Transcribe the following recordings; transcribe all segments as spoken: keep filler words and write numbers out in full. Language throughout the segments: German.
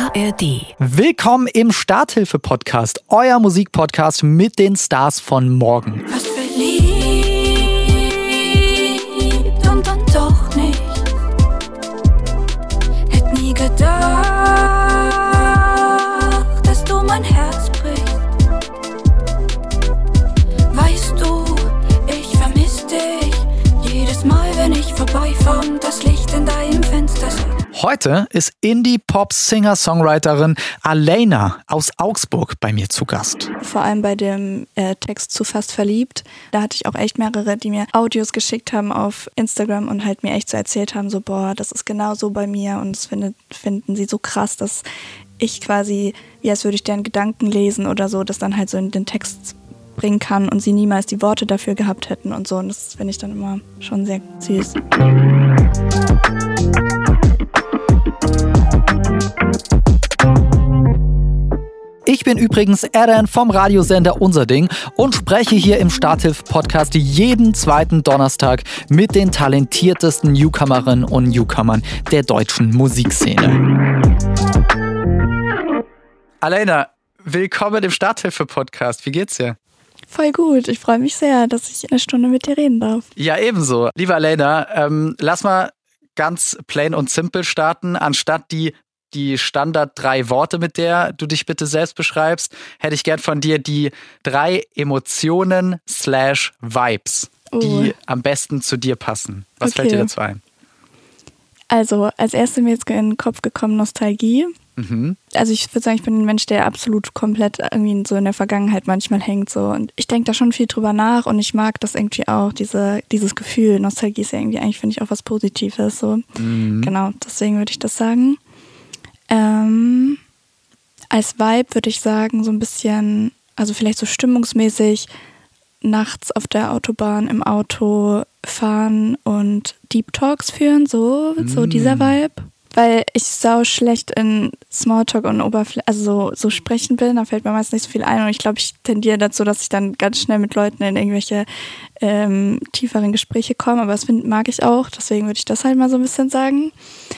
A R D. Willkommen im Starthilfe-Podcast, euer Musikpodcast mit den Stars von morgen. Fast verliebt und dann doch nicht. Hätt nie gedacht, dass du mein Herz brichst. Weißt du, ich vermiss dich jedes Mal, wenn ich vorbeifahr und das Licht in deinem Fenster sieht. Heute ist Indie-Pop-Singer-Songwriterin Aleyna aus Augsburg bei mir zu Gast. Vor allem bei dem äh, Text zu Fast verliebt. Da hatte ich auch echt mehrere, die mir Audios geschickt haben auf Instagram und halt mir echt so erzählt haben, so boah, das ist genau so bei mir und das findet, finden sie so krass, dass ich quasi, wie als würde ich deren Gedanken lesen oder so, das dann halt so in den Text bringen kann und sie niemals die Worte dafür gehabt hätten und so. Und das finde ich dann immer schon sehr süß. Ich bin übrigens Eren vom Radiosender Unser Ding und spreche hier im Starthilfe-Podcast jeden zweiten Donnerstag mit den talentiertesten Newcomerinnen und Newcomern der deutschen Musikszene. Aleyna, willkommen im Starthilfe-Podcast. Wie geht's dir? Voll gut. Ich freue mich sehr, dass ich eine Stunde mit dir reden darf. Ja, ebenso. Liebe Aleyna, ähm, lass mal ganz plain und simple starten. Anstatt die die Standard drei Worte, mit der du dich bitte selbst beschreibst, hätte ich gern von dir die drei Emotionen slash Vibes, oh. die am besten zu dir passen. Was okay. fällt dir dazu ein? Also, als erstes mir jetzt in den Kopf gekommen Nostalgie. Mhm. Also ich würde sagen, ich bin ein Mensch, der absolut komplett irgendwie so in der Vergangenheit manchmal hängt. So. Und ich denke da schon viel drüber nach und ich mag das irgendwie auch, diese, dieses Gefühl. Nostalgie ist ja irgendwie eigentlich, finde ich, auch was Positives. So. Mhm. Genau, deswegen würde ich das sagen. Ähm, als Vibe würde ich sagen, so ein bisschen, also vielleicht so stimmungsmäßig nachts auf der Autobahn im Auto fahren und Deep Talks führen, so, mm. so dieser Vibe. Weil ich sau schlecht in Smalltalk und Oberfläche, also so, so sprechen bin, da fällt mir meist nicht so viel ein und ich glaube, ich tendiere dazu, dass ich dann ganz schnell mit Leuten in irgendwelche ähm, tieferen Gespräche komme, aber das find, mag ich auch, deswegen würde ich das halt mal so ein bisschen sagen.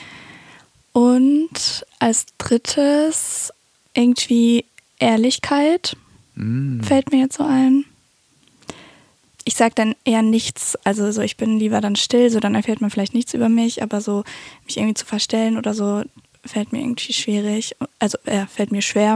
Und als drittes irgendwie Ehrlichkeit, mm. fällt mir jetzt so ein. Ich sag dann eher nichts, also so ich bin lieber dann still, so dann erfährt man vielleicht nichts über mich, aber so mich irgendwie zu verstellen oder so fällt mir irgendwie schwierig, also äh, fällt mir schwer.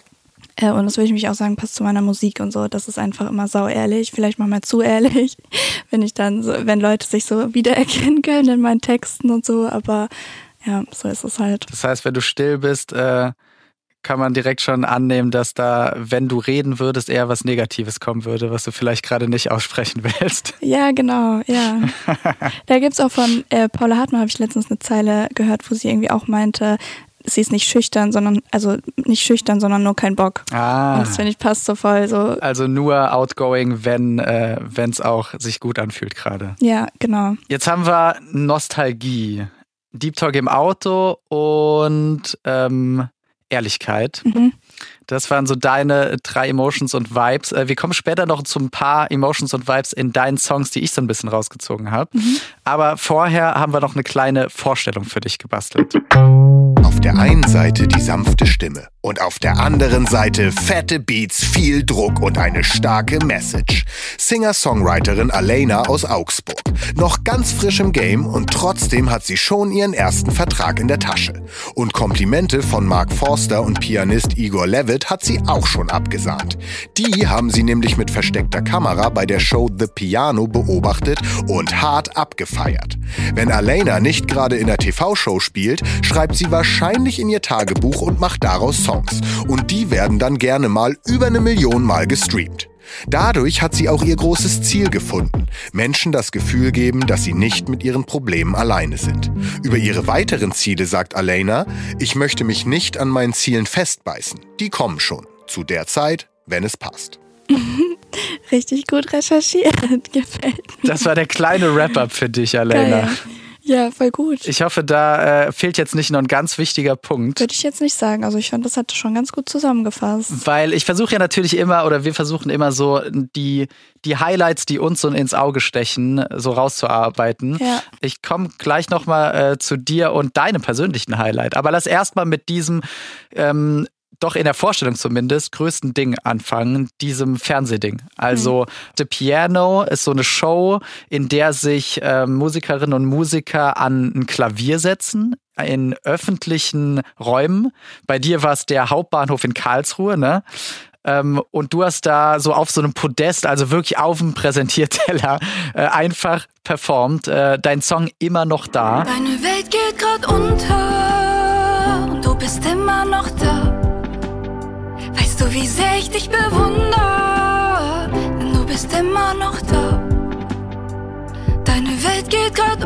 Äh, und das würde ich mich auch sagen, passt zu meiner Musik und so, das ist einfach immer sau ehrlich, vielleicht manchmal zu ehrlich, wenn ich dann so, wenn Leute sich so wiedererkennen können in meinen Texten und so, aber ja, so ist es halt. Das heißt, wenn du still bist, äh, kann man direkt schon annehmen, dass da, wenn du reden würdest, eher was Negatives kommen würde, was du vielleicht gerade nicht aussprechen willst. Ja, genau, ja. Da gibt's auch von äh, Paula Hartmann, habe ich letztens eine Zeile gehört, wo sie irgendwie auch meinte, sie ist nicht schüchtern, sondern, also nicht schüchtern, sondern nur kein Bock. Ah. Und das finde ich passt so voll so. Also nur outgoing, wenn äh, es auch sich gut anfühlt gerade. Ja, genau. Jetzt haben wir Nostalgie. Deep Talk im Auto und ähm, Ehrlichkeit. Mhm. Das waren so deine drei Emotions und Vibes. Wir kommen später noch zu ein paar Emotions und Vibes in deinen Songs, die ich so ein bisschen rausgezogen habe. Mhm. Aber vorher haben wir noch eine kleine Vorstellung für dich gebastelt. Auf der einen Seite die sanfte Stimme und auf der anderen Seite fette Beats, viel Druck und eine starke Message. Singer-Songwriterin Aleyna aus Augsburg. Noch ganz frisch im Game und trotzdem hat sie schon ihren ersten Vertrag in der Tasche. Und Komplimente von Mark Forster und Pianist Igor Levitt hat sie auch schon abgesahnt. Die haben sie nämlich mit versteckter Kamera bei der Show The Piano beobachtet und hart abgefeiert. Wenn Aleyna nicht gerade in der T V-Show spielt, schreibt sie wahrscheinlich in ihr Tagebuch und macht daraus Songs. Und die werden dann gerne mal über eine Million Mal gestreamt. Dadurch hat sie auch ihr großes Ziel gefunden. Menschen das Gefühl geben, dass sie nicht mit ihren Problemen alleine sind. Über ihre weiteren Ziele sagt Aleyna, ich möchte mich nicht an meinen Zielen festbeißen. Die kommen schon. Zu der Zeit, wenn es passt. Richtig gut recherchiert. Gefällt mir. Das war der kleine Wrap-Up für dich, Aleyna. Geil. Ja, voll gut. Ich hoffe, da äh, fehlt jetzt nicht noch ein ganz wichtiger Punkt. Würde ich jetzt nicht sagen. Also ich fand, das hat schon ganz gut zusammengefasst. Weil ich versuche ja natürlich immer, oder wir versuchen immer so, die, die Highlights, die uns so ins Auge stechen, so rauszuarbeiten. Ja. Ich komme gleich nochmal äh, zu dir und deinem persönlichen Highlight. Aber lass erstmal mit diesem ähm, doch in der Vorstellung zumindest, größten Ding anfangen, diesem Fernsehding. Also mhm. The Piano ist so eine Show, in der sich äh, Musikerinnen und Musiker an ein Klavier setzen, in öffentlichen Räumen. Bei dir war es der Hauptbahnhof in Karlsruhe, ne? Ähm, und du hast da so auf so einem Podest, also wirklich auf dem Präsentierteller, äh, einfach performt. Äh, dein Song Immer noch da. Deine Welt geht grad unter und du bist immer noch da. Weißt du, wie sehr ich dich bewundere, denn du bist immer noch da. Deine Welt geht grad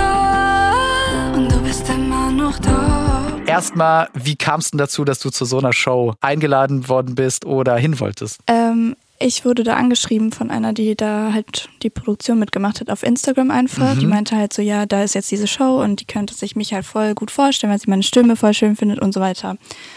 unter und du bist immer noch da. Erstmal, wie kam es denn dazu, dass du zu so einer Show eingeladen worden bist oder hin wolltest? Ähm, ich wurde da angeschrieben von einer, die da halt die Produktion mitgemacht hat, auf Instagram einfach. Mhm. Die meinte halt so, ja, da ist jetzt diese Show und die könnte sich mich halt voll gut vorstellen, weil sie meine Stimme voll schön findet und so weiter.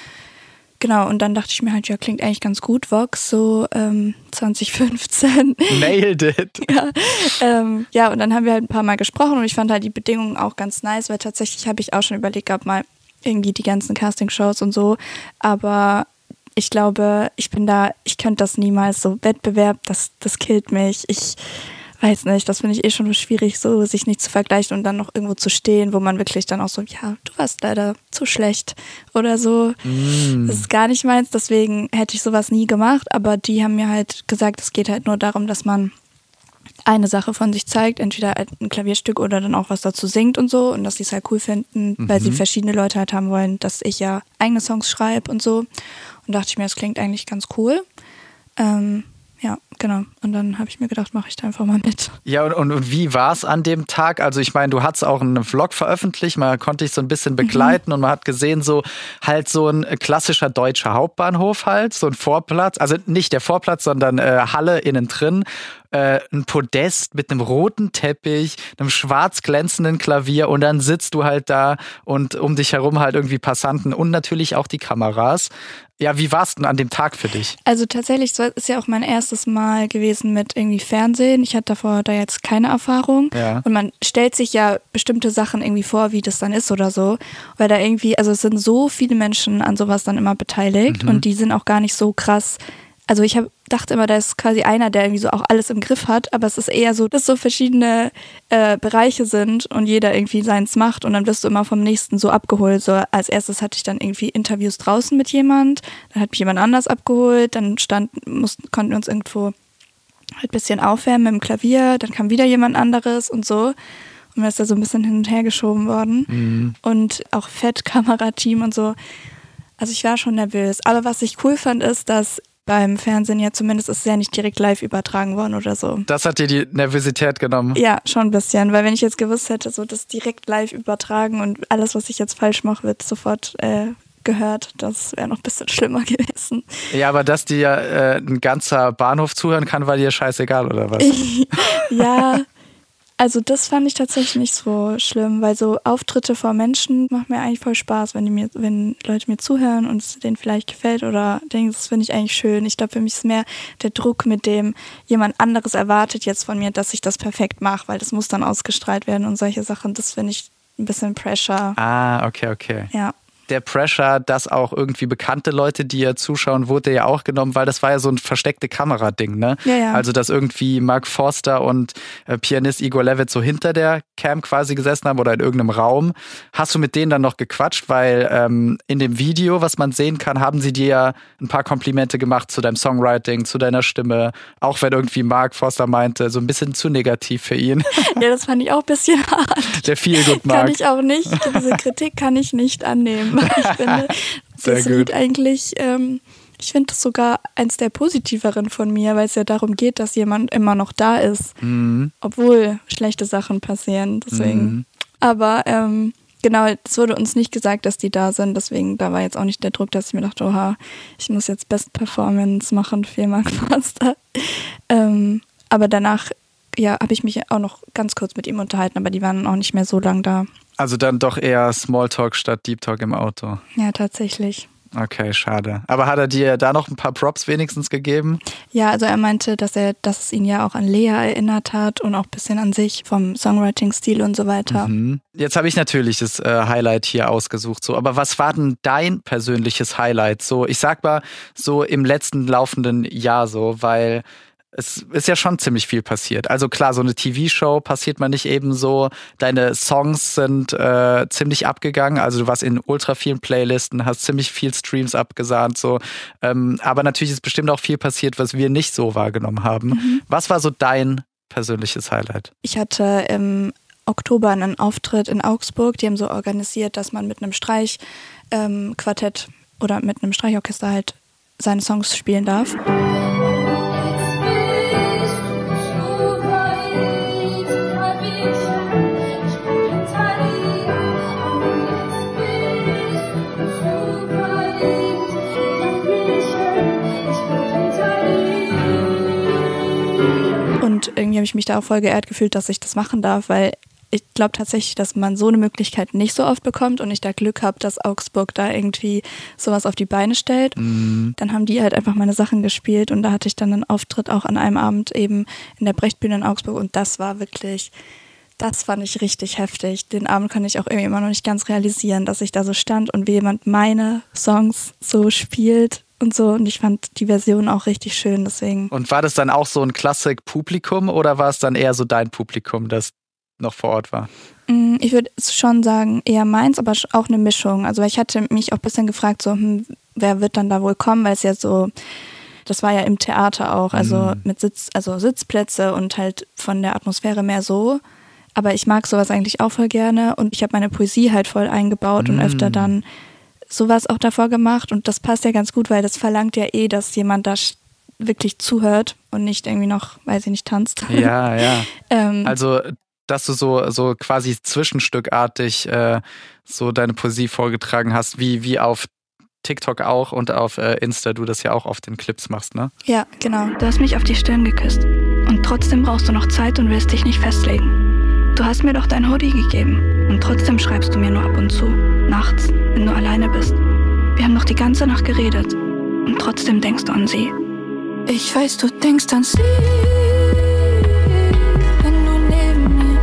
Genau, und dann dachte ich mir halt, ja, klingt eigentlich ganz gut, Vox, so ähm, zwanzig fünfzehn. Nailed it. ja, ähm, ja, und dann haben wir halt ein paar Mal gesprochen und ich fand halt die Bedingungen auch ganz nice, weil tatsächlich habe ich auch schon überlegt gehabt, mal irgendwie die ganzen Castingshows und so, aber ich glaube, ich bin da, ich könnte das niemals, so Wettbewerb, das, das killt mich, ich weiß nicht, das finde ich eh schon schwierig, so sich nicht zu vergleichen und dann noch irgendwo zu stehen, wo man wirklich dann auch so, ja, du warst leider zu schlecht oder so. Mm. Das ist gar nicht meins, deswegen hätte ich sowas nie gemacht, aber die haben mir halt gesagt, es geht halt nur darum, dass man eine Sache von sich zeigt, entweder ein Klavierstück oder dann auch was dazu singt und so und dass sie es halt cool finden, mhm. weil sie verschiedene Leute halt haben wollen, dass ich ja eigene Songs schreibe und so. Und dachte ich mir, das klingt eigentlich ganz cool. Ähm, Ja, genau. Und dann habe ich mir gedacht, mache ich da einfach mal mit. Ja, und, und, und wie war es an dem Tag? Also ich meine, du hattest auch einen Vlog veröffentlicht, man konnte dich so ein bisschen begleiten mhm. und man hat gesehen, so halt so ein klassischer deutscher Hauptbahnhof halt, so ein Vorplatz, also nicht der Vorplatz, sondern äh, Halle innen drin. Äh, ein Podest mit einem roten Teppich, einem schwarz glänzenden Klavier und dann sitzt du halt da und um dich herum halt irgendwie Passanten und natürlich auch die Kameras. Ja, wie war es denn an dem Tag für dich? Also tatsächlich ist ja auch mein erstes Mal gewesen mit irgendwie Fernsehen. Ich hatte davor da jetzt keine Erfahrung. Ja. Und man stellt sich ja bestimmte Sachen irgendwie vor, wie das dann ist oder so. Weil da irgendwie, also es sind so viele Menschen an sowas dann immer beteiligt mhm. und die sind auch gar nicht so krass. Also ich hab, dachte immer, da ist quasi einer, der irgendwie so auch alles im Griff hat, aber es ist eher so, dass so verschiedene äh, Bereiche sind und jeder irgendwie seins macht und dann wirst du immer vom Nächsten so abgeholt. So als erstes hatte ich dann irgendwie Interviews draußen mit jemand, dann hat mich jemand anders abgeholt, dann stand, mussten, konnten wir uns irgendwo halt ein bisschen aufwärmen mit dem Klavier, dann kam wieder jemand anderes und so. Und mir ist da so ein bisschen hin und her geschoben worden. Mhm. Und auch Fett-Kamerateam und so. Also ich war schon nervös. Aber was ich cool fand, ist, dass beim Fernsehen ja zumindest ist es ja nicht direkt live übertragen worden oder so. Das hat dir die Nervosität genommen? Ja, schon ein bisschen. Weil wenn ich jetzt gewusst hätte, so das direkt live übertragen und alles, was ich jetzt falsch mache, wird sofort äh, gehört, das wäre noch ein bisschen schlimmer gewesen. Ja, aber dass dir äh, ein ganzer Bahnhof zuhören kann, war dir scheißegal, oder was? Ja, also das fand ich tatsächlich nicht so schlimm, weil so Auftritte vor Menschen macht mir eigentlich voll Spaß, wenn die mir, wenn Leute mir zuhören und es denen vielleicht gefällt oder denken, das finde ich eigentlich schön. Ich glaube, für mich ist mehr der Druck, mit dem jemand anderes erwartet jetzt von mir, dass ich das perfekt mache, weil das muss dann ausgestrahlt werden und solche Sachen, das finde ich ein bisschen Pressure. Ah, okay, okay. Ja. Der Pressure, dass auch irgendwie bekannte Leute, die ja zuschauen, wurde ja auch genommen, weil das war ja so ein versteckte Kamera-Ding, ne? Ja, ja. Also, dass irgendwie Mark Forster und äh, Pianist Igor Levit so hinter der Cam quasi gesessen haben oder in irgendeinem Raum. Hast du mit denen dann noch gequatscht? Weil ähm, in dem Video, was man sehen kann, haben sie dir ja ein paar Komplimente gemacht zu deinem Songwriting, zu deiner Stimme. Auch wenn irgendwie Mark Forster meinte, so ein bisschen zu negativ für ihn. Ja, das fand ich auch ein bisschen hart. Der Feelgood Mark. Kann ich auch nicht. Diese Kritik kann ich nicht annehmen. Ich finde, das Lied eigentlich, ähm, ich finde das sogar eins der positiveren von mir, weil es ja darum geht, dass jemand immer noch da ist, mhm. obwohl schlechte Sachen passieren. Deswegen. Mhm. Aber ähm, genau, es wurde uns nicht gesagt, dass die da sind. Deswegen, da war jetzt auch nicht der Druck, dass ich mir dachte, oha, ich muss jetzt Best Performance machen für Mark Forster. ähm, aber danach ja, habe ich mich auch noch ganz kurz mit ihm unterhalten, aber die waren auch nicht mehr so lang da. Also dann doch eher Smalltalk statt Deep Talk im Auto. Ja, tatsächlich. Okay, schade. Aber hat er dir da noch ein paar Props wenigstens gegeben? Ja, also er meinte, dass er, dass es ihn ja auch an Lea erinnert hat und auch ein bisschen an sich vom Songwriting-Stil und so weiter. Mhm. Jetzt habe ich natürlich das äh, Highlight hier ausgesucht. So, aber was war denn dein persönliches Highlight? So, ich sag mal so im letzten laufenden Jahr so, weil es ist ja schon ziemlich viel passiert. Also klar, so eine T V-Show passiert man nicht eben so. Deine Songs sind äh, ziemlich abgegangen. Also du warst in ultra vielen Playlisten, hast ziemlich viel Streams abgesahnt. So. Ähm, aber natürlich ist bestimmt auch viel passiert, was wir nicht so wahrgenommen haben. Mhm. Was war so dein persönliches Highlight? Ich hatte im Oktober einen Auftritt in Augsburg. Die haben so organisiert, dass man mit einem Streichquartett ähm, oder mit einem Streichorchester halt seine Songs spielen darf. Und irgendwie habe ich mich da auch voll geehrt gefühlt, dass ich das machen darf, weil ich glaube tatsächlich, dass man so eine Möglichkeit nicht so oft bekommt und ich da Glück habe, dass Augsburg da irgendwie sowas auf die Beine stellt. Mhm. Dann haben die halt einfach meine Sachen gespielt und da hatte ich dann einen Auftritt auch an einem Abend eben in der Brechtbühne in Augsburg und das war wirklich, das fand ich richtig heftig. Den Abend kann ich auch irgendwie immer noch nicht ganz realisieren, dass ich da so stand und wie jemand meine Songs so spielt. Und so, und ich fand die Version auch richtig schön, deswegen. Und war das dann auch so ein Klassik-Publikum oder war es dann eher so dein Publikum, das noch vor Ort war? Ich würde schon sagen, eher meins, aber auch eine Mischung. Also ich hatte mich auch ein bisschen gefragt, so, hm, wer wird dann da wohl kommen, weil es ja so, das war ja im Theater auch, also mhm. mit Sitz, also Sitzplätze und halt von der Atmosphäre mehr so. Aber ich mag sowas eigentlich auch voll gerne und ich habe meine Poesie halt voll eingebaut mhm. und öfter dann sowas auch davor gemacht und das passt ja ganz gut, weil das verlangt ja eh, dass jemand da wirklich zuhört und nicht irgendwie noch, weiß ich nicht, tanzt. Ja, ja. ähm, also, dass du so, so quasi zwischenstückartig äh, so deine Poesie vorgetragen hast, wie, wie auf TikTok auch und auf äh, Insta du das ja auch auf den Clips machst, ne? Ja, genau. Du hast mich auf die Stirn geküsst und trotzdem brauchst du noch Zeit und willst dich nicht festlegen. Du hast mir doch dein Hoodie gegeben und trotzdem schreibst du mir nur ab und zu, nachts, wenn du alleine bist. Wir haben noch die ganze Nacht geredet und trotzdem denkst du an sie. Ich weiß, du denkst an sie, wenn du neben mir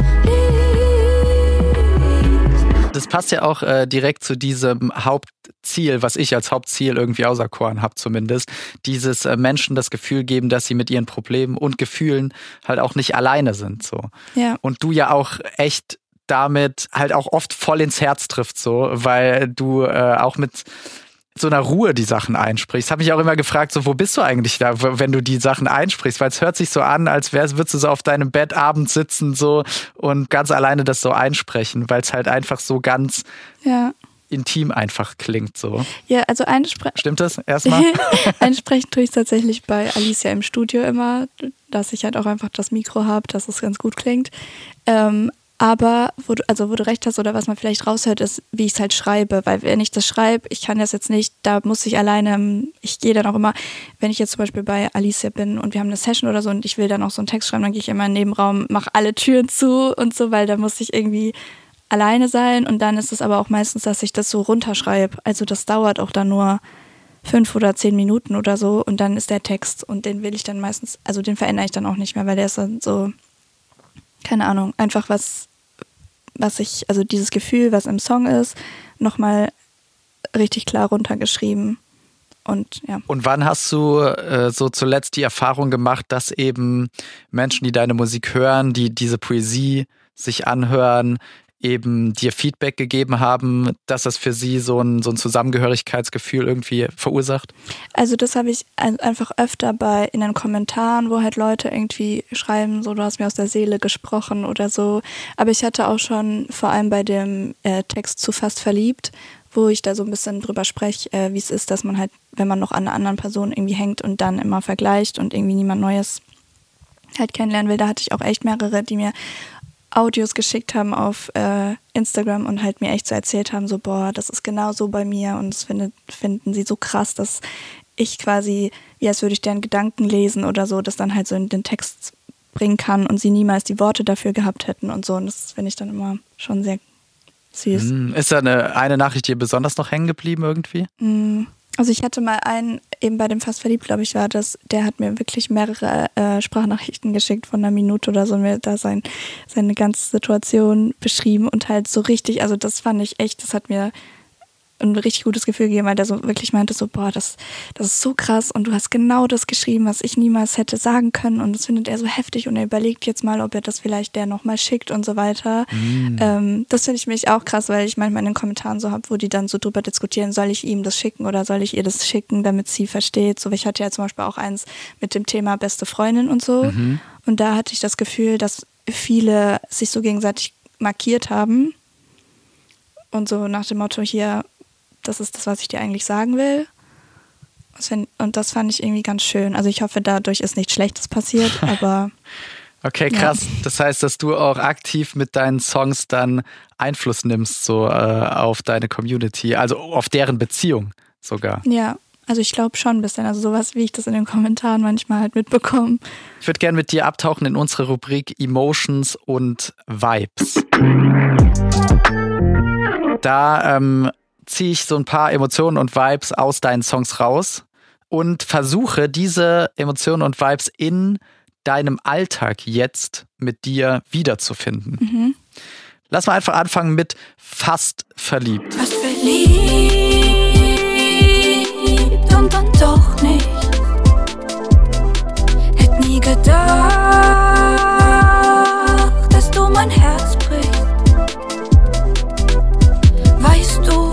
liegst. Das passt ja auch äh, direkt zu diesem Hauptziel, was ich als Hauptziel irgendwie auserkoren habe zumindest. Dieses äh, Menschen das Gefühl geben, dass sie mit ihren Problemen und Gefühlen halt auch nicht alleine sind. So. Ja. Und du ja auch echt damit halt auch oft voll ins Herz trifft, so, weil du äh, auch mit so einer Ruhe die Sachen einsprichst. Habe mich auch immer gefragt, so, wo bist du eigentlich da, wenn du die Sachen einsprichst? Weil es hört sich so an, als wär's, würdest du so auf deinem Bett abends sitzen so und ganz alleine das so einsprechen, weil es halt einfach so ganz ja. intim einfach klingt so. Ja, also einsprechen. Stimmt das erstmal? Einsprechen tue ich tatsächlich bei Alicia im Studio immer, dass ich halt auch einfach das Mikro habe, dass es ganz gut klingt. Ähm, Aber wo du, also wo du recht hast oder was man vielleicht raushört, ist, wie ich es halt schreibe. Weil wenn ich das schreibe, ich kann das jetzt nicht, da muss ich alleine, ich gehe dann auch immer, wenn ich jetzt zum Beispiel bei Alicia bin und wir haben eine Session oder so und ich will dann auch so einen Text schreiben, dann gehe ich immer in den Nebenraum, mache alle Türen zu und so, weil da muss ich irgendwie alleine sein. Und dann ist es aber auch meistens, dass ich das so runterschreibe. Also das dauert auch dann nur fünf oder zehn Minuten oder so und dann ist der Text und den will ich dann meistens, also den verändere ich dann auch nicht mehr, weil der ist dann so, keine Ahnung, einfach was was ich, also dieses Gefühl, was im Song ist, nochmal richtig klar runtergeschrieben. Und ja. Und wann hast du äh, so zuletzt die Erfahrung gemacht, dass eben Menschen, die deine Musik hören, die diese Poesie sich anhören, eben dir Feedback gegeben haben, dass das für sie so ein, so ein Zusammengehörigkeitsgefühl irgendwie verursacht? Also das habe ich einfach öfter bei in den Kommentaren, wo halt Leute irgendwie schreiben, so, du hast mir aus der Seele gesprochen oder so. Aber ich hatte auch schon vor allem bei dem äh, Text zu Fast verliebt, wo ich da so ein bisschen drüber spreche, äh, wie es ist, dass man halt, wenn man noch an einer anderen Person irgendwie hängt und dann immer vergleicht und irgendwie niemand Neues halt kennenlernen will. Da hatte ich auch echt mehrere, die mir Audios geschickt haben auf äh, Instagram und halt mir echt so erzählt haben, so boah, das ist genau so bei mir und das findet, finden sie so krass, dass ich quasi, wie als würde ich deren Gedanken lesen oder so, das dann halt so in den Text bringen kann und sie niemals die Worte dafür gehabt hätten und so. Und das finde ich dann immer schon sehr süß. Ist da eine, eine Nachricht dir besonders noch hängen geblieben irgendwie? Also ich hatte mal einen, eben bei dem Fast verliebt, glaube ich, war das, der hat mir wirklich mehrere äh, Sprachnachrichten geschickt von einer Minute oder so und mir da sein, seine ganze Situation beschrieben und halt so richtig, also das fand ich echt, das hat mir ein richtig gutes Gefühl gegeben, weil der so wirklich meinte so, boah, das, das ist so krass und du hast genau das geschrieben, was ich niemals hätte sagen können und das findet er so heftig und er überlegt jetzt mal, ob er das vielleicht der nochmal schickt und so weiter. Mm. Ähm, das finde ich mich auch krass, weil ich manchmal in den Kommentaren so habe, wo die dann so drüber diskutieren, soll ich ihm das schicken oder soll ich ihr das schicken, damit sie versteht. So, ich hatte ja zum Beispiel auch eins mit dem Thema beste Freundin und so mhm. und da hatte ich das Gefühl, dass viele sich so gegenseitig markiert haben und so nach dem Motto hier, das ist das, was ich dir eigentlich sagen will. Und das fand ich irgendwie ganz schön. Also ich hoffe, dadurch ist nichts Schlechtes passiert, aber... Okay, krass. Ja. Das heißt, dass du auch aktiv mit deinen Songs dann Einfluss nimmst so äh, auf deine Community, also auf deren Beziehung sogar. Ja, also ich glaube schon ein bisschen. Also sowas, wie ich das in den Kommentaren manchmal halt mitbekomme. Ich würde gerne mit dir abtauchen in unsere Rubrik Emotions und Vibes. Da ähm, ziehe ich so ein paar Emotionen und Vibes aus deinen Songs raus und versuche, diese Emotionen und Vibes in deinem Alltag jetzt mit dir wiederzufinden. Mhm. Lass mal einfach anfangen mit Fast verliebt. Fast verliebt und dann doch nicht. Hätt nie gedacht, dass du mein Herz brichst. Weißt du,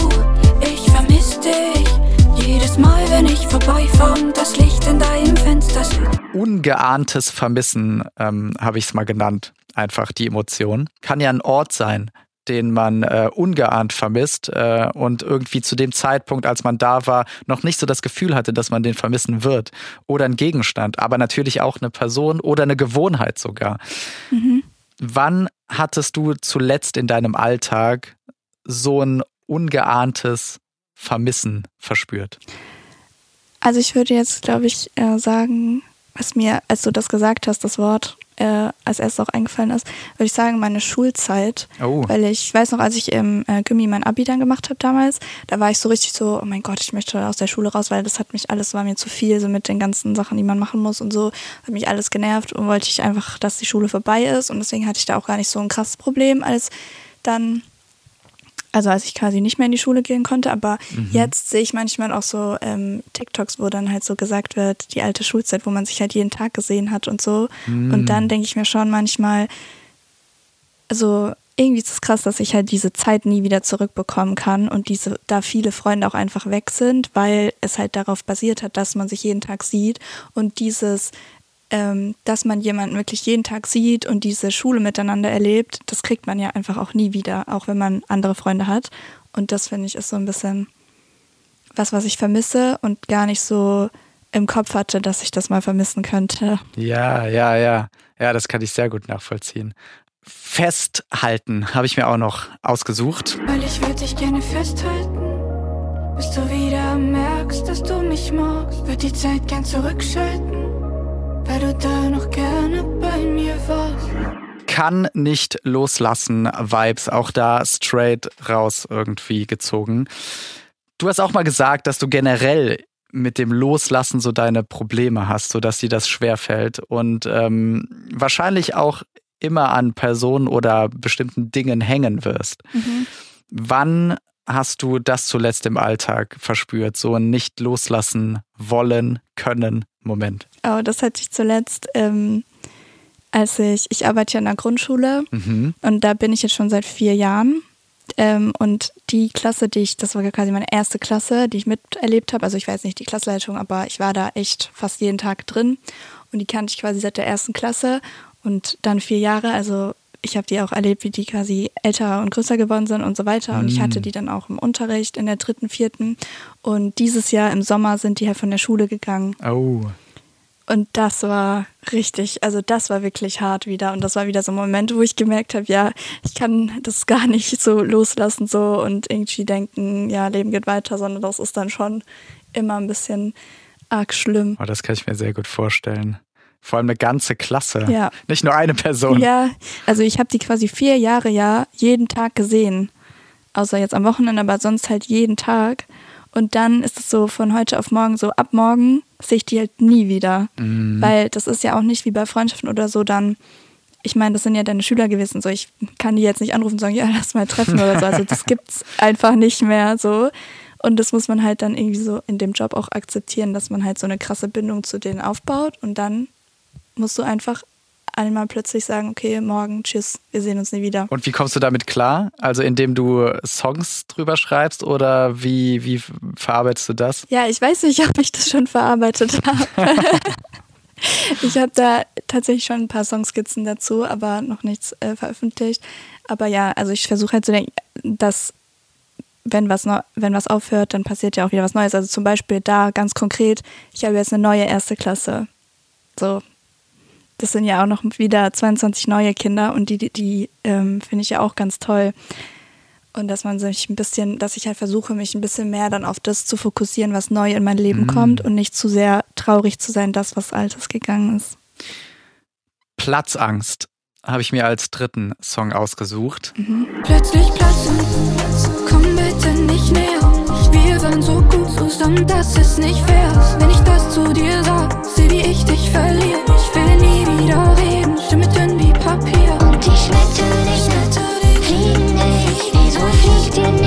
jedes Mal, wenn ich vorbeifahre und das Licht in deinem Fenster sieht. Ungeahntes Vermissen ähm, habe ich es mal genannt. Einfach die Emotion. Kann ja ein Ort sein, den man äh, ungeahnt vermisst äh, und irgendwie zu dem Zeitpunkt, als man da war, noch nicht so das Gefühl hatte, dass man den vermissen wird. Oder ein Gegenstand, aber natürlich auch eine Person oder eine Gewohnheit sogar. Mhm. Wann hattest du zuletzt in deinem Alltag so ein ungeahntes Vermissen verspürt? Also ich würde jetzt, glaube ich, äh, sagen, was mir, als du das gesagt hast, das Wort, äh, als erstes auch eingefallen ist, würde ich sagen, meine Schulzeit. Oh. Weil ich weiß noch, als ich im äh, Gymi mein Abi dann gemacht habe damals, da war ich so richtig so, oh mein Gott, ich möchte aus der Schule raus, weil das hat mich alles, war mir zu viel, so mit den ganzen Sachen, die man machen muss und so, hat mich alles genervt und wollte ich einfach, dass die Schule vorbei ist und deswegen hatte ich da auch gar nicht so ein krasses Problem, als dann Also als ich quasi nicht mehr in die Schule gehen konnte, aber mhm. jetzt sehe ich manchmal auch so ähm, TikToks, wo dann halt so gesagt wird, die alte Schulzeit, wo man sich halt jeden Tag gesehen hat und so. Mhm. Und dann denke ich mir schon manchmal, also irgendwie ist es krass, dass ich halt diese Zeit nie wieder zurückbekommen kann und diese, da viele Freunde auch einfach weg sind, weil es halt darauf basiert hat, dass man sich jeden Tag sieht und dieses Ähm, dass man jemanden wirklich jeden Tag sieht und diese Schule miteinander erlebt, das kriegt man ja einfach auch nie wieder, auch wenn man andere Freunde hat. Und das, finde ich, ist so ein bisschen was, was ich vermisse und gar nicht so im Kopf hatte, dass ich das mal vermissen könnte. Ja, ja, ja. Ja, das kann ich sehr gut nachvollziehen. Festhalten habe ich mir auch noch ausgesucht. Weil ich würde dich gerne festhalten, bis du wieder merkst, dass du mich magst. Würde die Zeit gern zurückschalten, weil du da noch gerne bei mir warst. Kann nicht loslassen, Vibes, auch da straight raus irgendwie gezogen. Du hast auch mal gesagt, dass du generell mit dem Loslassen so deine Probleme hast, sodass dir das schwerfällt und ähm, wahrscheinlich auch immer an Personen oder bestimmten Dingen hängen wirst. Mhm. Wann hast du das zuletzt im Alltag verspürt, so ein nicht loslassen wollen, können Moment? Oh, das hatte ich zuletzt, ähm, als ich, ich arbeite ja in der Grundschule mhm. und da bin ich jetzt schon seit vier Jahren ähm, und die Klasse, die ich, das war quasi meine erste Klasse, die ich miterlebt habe, also ich weiß nicht die Klassleitung, aber ich war da echt fast jeden Tag drin und die kannte ich quasi seit der ersten Klasse und dann vier Jahre, also ich habe die auch erlebt, wie die quasi älter und größer geworden sind und so weiter. Und mm. ich hatte die dann auch im Unterricht in der dritten, vierten. Und dieses Jahr im Sommer sind die halt von der Schule gegangen. Oh. Und das war richtig, also das war wirklich hart wieder. Und das war wieder so ein Moment, wo ich gemerkt habe, ja, ich kann das gar nicht so loslassen so und irgendwie denken, ja, Leben geht weiter, sondern das ist dann schon immer ein bisschen arg schlimm. Oh, das kann ich mir sehr gut vorstellen. Vor allem eine ganze Klasse. Ja. Nicht nur eine Person. Ja, also ich habe die quasi vier Jahre ja jeden Tag gesehen. Außer jetzt am Wochenende, aber sonst halt jeden Tag. Und dann ist es so von heute auf morgen so, ab morgen sehe ich die halt nie wieder. Mhm. Weil das ist ja auch nicht wie bei Freundschaften oder so dann, ich meine, das sind ja deine Schüler gewesen, so ich kann die jetzt nicht anrufen und sagen, ja, lass mal treffen oder so. Also das gibt's einfach nicht mehr so. Und das muss man halt dann irgendwie so in dem Job auch akzeptieren, dass man halt so eine krasse Bindung zu denen aufbaut und dann musst du einfach einmal plötzlich sagen, okay, morgen, tschüss, wir sehen uns nie wieder. Und wie kommst du damit klar? Also indem du Songs drüber schreibst oder wie, wie verarbeitest du das? Ja, ich weiß nicht, ob ich das schon verarbeitet habe. Ich habe da tatsächlich schon ein paar Songskizzen dazu, aber noch nichts äh, veröffentlicht. Aber ja, also ich versuche halt zu denken, dass wenn was, neu, wenn was aufhört, dann passiert ja auch wieder was Neues. Also zum Beispiel da ganz konkret, ich habe jetzt eine neue erste Klasse. So, das sind ja auch noch wieder zweiundzwanzig neue Kinder und die, die, die ähm, finde ich ja auch ganz toll. Und dass man sich ein bisschen, dass ich halt versuche, mich ein bisschen mehr dann auf das zu fokussieren, was neu in mein Leben mhm. kommt und nicht zu sehr traurig zu sein, dass was Altes gegangen ist. Platzangst habe ich mir als dritten Song ausgesucht. Mhm. Plötzlich platzen, komm bitte nicht näher. Wir waren so gut zusammen, das ist nicht fair. Wenn ich das zu dir sag, sieh wie ich dich verliere. Ich will nie wieder reden, Stimme dünn wie Papier. Und die Schmetterlinge fliegen nicht, wieso fliegt ihr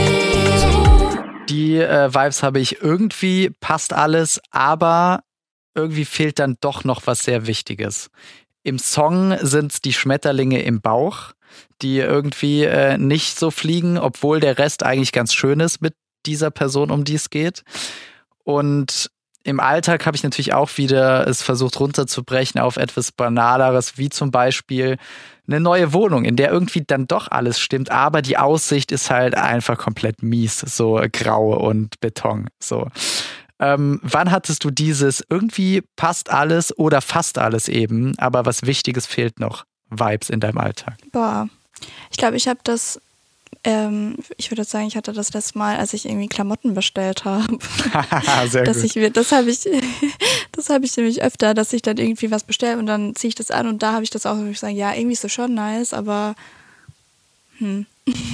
nicht? Die äh, Vibes habe ich irgendwie, passt alles, aber irgendwie fehlt dann doch noch was sehr Wichtiges. Im Song sind es die Schmetterlinge im Bauch, die irgendwie äh, nicht so fliegen, obwohl der Rest eigentlich ganz schön ist mit dieser Person, um die es geht. Und im Alltag habe ich natürlich auch wieder es versucht runterzubrechen auf etwas Banaleres, wie zum Beispiel eine neue Wohnung, in der irgendwie dann doch alles stimmt, aber die Aussicht ist halt einfach komplett mies, so grau und Beton. So. Ähm, wann hattest du dieses, irgendwie passt alles oder fast alles eben, aber was Wichtiges fehlt noch, Vibes in deinem Alltag? Boah, ich glaube, ich habe das Ähm, ich würde sagen, ich hatte das letzte Mal, als ich irgendwie Klamotten bestellt habe. Sehr dass gut. Ich mir, das habe ich, das habe ich nämlich öfter, dass ich dann irgendwie was bestelle und dann ziehe ich das an und da habe ich das auch, wo ich sage, ja, irgendwie ist das schon nice, aber hm.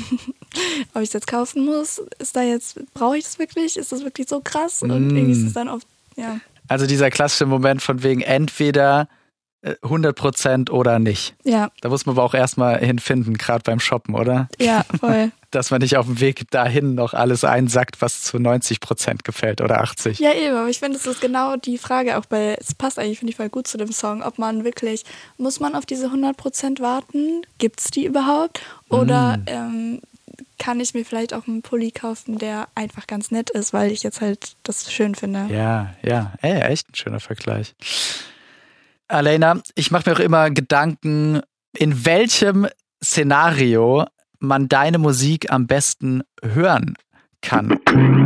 ob ich es jetzt kaufen muss, ist da jetzt, brauche ich das wirklich? Ist das wirklich so krass? Und mm. irgendwie ist es dann oft, ja. Also dieser klassische Moment von wegen entweder hundert Prozent oder nicht. Ja. Da muss man aber auch erstmal hinfinden, gerade beim Shoppen, oder? Ja, voll. Dass man nicht auf dem Weg dahin noch alles einsackt, was zu neunzig Prozent gefällt oder achtzig. Ja, eben, aber ich finde, das ist genau die Frage, auch bei, es passt eigentlich, finde ich, voll gut zu dem Song, ob man wirklich, muss man auf diese hundert Prozent warten? Gibt es die überhaupt? Oder mm. ähm, kann ich mir vielleicht auch einen Pulli kaufen, der einfach ganz nett ist, weil ich jetzt halt das schön finde? Ja, ja, ey, echt ein schöner Vergleich. Aleyna, ich mache mir auch immer Gedanken, in welchem Szenario man deine Musik am besten hören kann.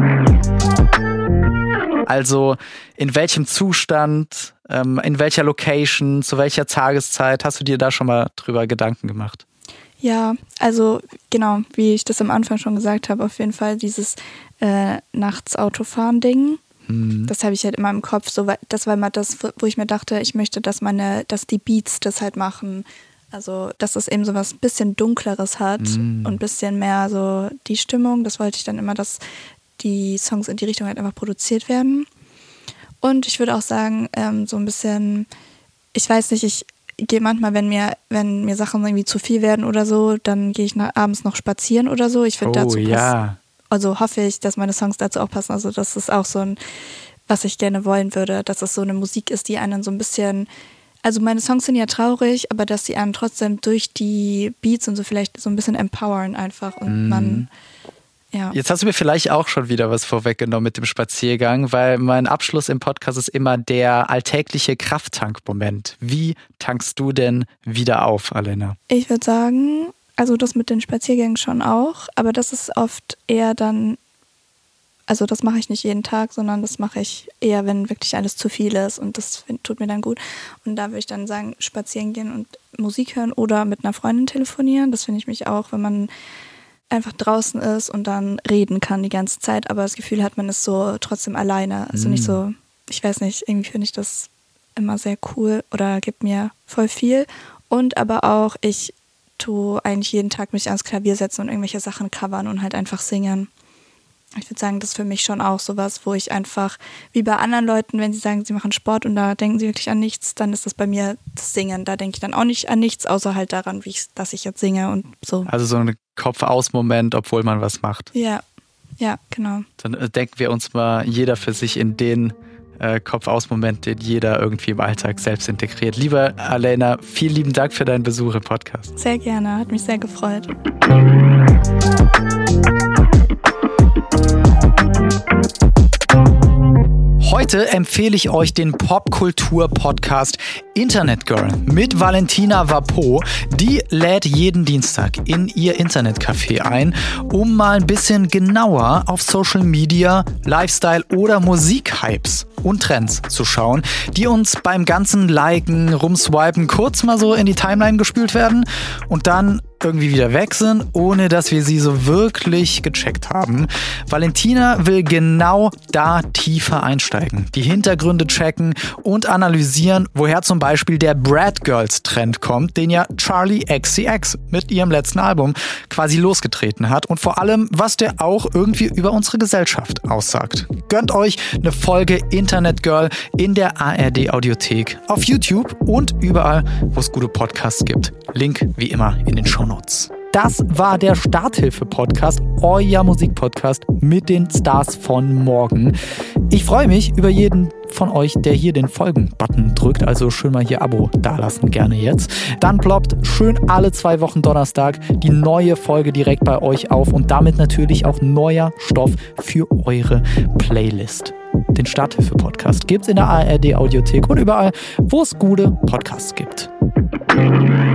Also in welchem Zustand, ähm, in welcher Location, zu welcher Tageszeit, hast du dir da schon mal drüber Gedanken gemacht? Ja, also genau, wie ich das am Anfang schon gesagt habe, auf jeden Fall dieses äh, Nachts-Autofahren-Ding. Das habe ich halt immer im Kopf. So, das war immer das, wo ich mir dachte, ich möchte, dass meine, dass die Beats das halt machen. Also, dass es eben so was bisschen Dunkleres hat mm. und ein bisschen mehr so die Stimmung. Das wollte ich dann immer, dass die Songs in die Richtung halt einfach produziert werden. Und ich würde auch sagen, ähm, so ein bisschen, ich weiß nicht, ich gehe manchmal, wenn mir, wenn mir Sachen irgendwie zu viel werden oder so, dann gehe ich nach, abends noch spazieren oder so. Ich finde oh, dazu ja. passt. Also hoffe ich, dass meine Songs dazu auch passen. Also das ist auch so ein, was ich gerne wollen würde, dass es so eine Musik ist, die einen so ein bisschen, also meine Songs sind ja traurig, aber dass die einen trotzdem durch die Beats und so vielleicht so ein bisschen empowern einfach und mm. man, ja. Jetzt hast du mir vielleicht auch schon wieder was vorweggenommen mit dem Spaziergang, weil mein Abschluss im Podcast ist immer der alltägliche Krafttankmoment. Wie tankst du denn wieder auf, Aleyna? Ich würde sagen, also das mit den Spaziergängen schon auch, aber das ist oft eher dann, also das mache ich nicht jeden Tag, sondern das mache ich eher, wenn wirklich alles zu viel ist und das tut mir dann gut. Und da würde ich dann sagen, spazieren gehen und Musik hören oder mit einer Freundin telefonieren. Das finde ich mich auch, wenn man einfach draußen ist und dann reden kann die ganze Zeit, aber das Gefühl hat, man ist so trotzdem alleine. Also mm. nicht so, ich weiß nicht, irgendwie finde ich das immer sehr cool oder gibt mir voll viel. Und aber auch, ich tue eigentlich jeden Tag mich ans Klavier setzen und irgendwelche Sachen covern und halt einfach singen. Ich würde sagen, das ist für mich schon auch sowas, wo ich einfach, wie bei anderen Leuten, wenn sie sagen, sie machen Sport und da denken sie wirklich an nichts, dann ist das bei mir das Singen. Da denke ich dann auch nicht an nichts, außer halt daran, wie ich, dass ich jetzt singe und so. Also so ein Kopf-aus-Moment, obwohl man was macht. Ja, ja, genau. Dann äh, denken wir uns mal jeder für sich in den äh, Kopf-aus-Moment, den jeder irgendwie im Alltag selbst integriert. Liebe Aleyna, vielen lieben Dank für deinen Besuch im Podcast. Sehr gerne, hat mich sehr gefreut. Heute empfehle ich euch den Popkultur-Podcast Internet Girl mit Valentina Vapeau. Die lädt jeden Dienstag in ihr Internetcafé ein, um mal ein bisschen genauer auf Social Media, Lifestyle oder Musikhypes und Trends zu schauen, die uns beim ganzen Liken, Rumswipen kurz mal so in die Timeline gespült werden und dann irgendwie wieder weg sind, ohne dass wir sie so wirklich gecheckt haben. Valentina will genau da tiefer einsteigen, die Hintergründe checken und analysieren, woher zum Beispiel der Brat Girls Trend kommt, den ja Charli X C X mit ihrem letzten Album quasi losgetreten hat und vor allem, was der auch irgendwie über unsere Gesellschaft aussagt. Gönnt euch eine Folge Internet Girl in der A R D Audiothek, auf YouTube und überall, wo es gute Podcasts gibt. Link wie immer in den Shownotes. Das war der Starthilfe-Podcast, euer Musikpodcast mit den Stars von morgen. Ich freue mich über jeden von euch, der hier den Folgen-Button drückt, also schön mal hier Abo dalassen, gerne jetzt. Dann ploppt schön alle zwei Wochen Donnerstag die neue Folge direkt bei euch auf und damit natürlich auch neuer Stoff für eure Playlist. Den Starthilfe-Podcast gibt's in der A R D Audiothek und überall, wo es gute Podcasts gibt.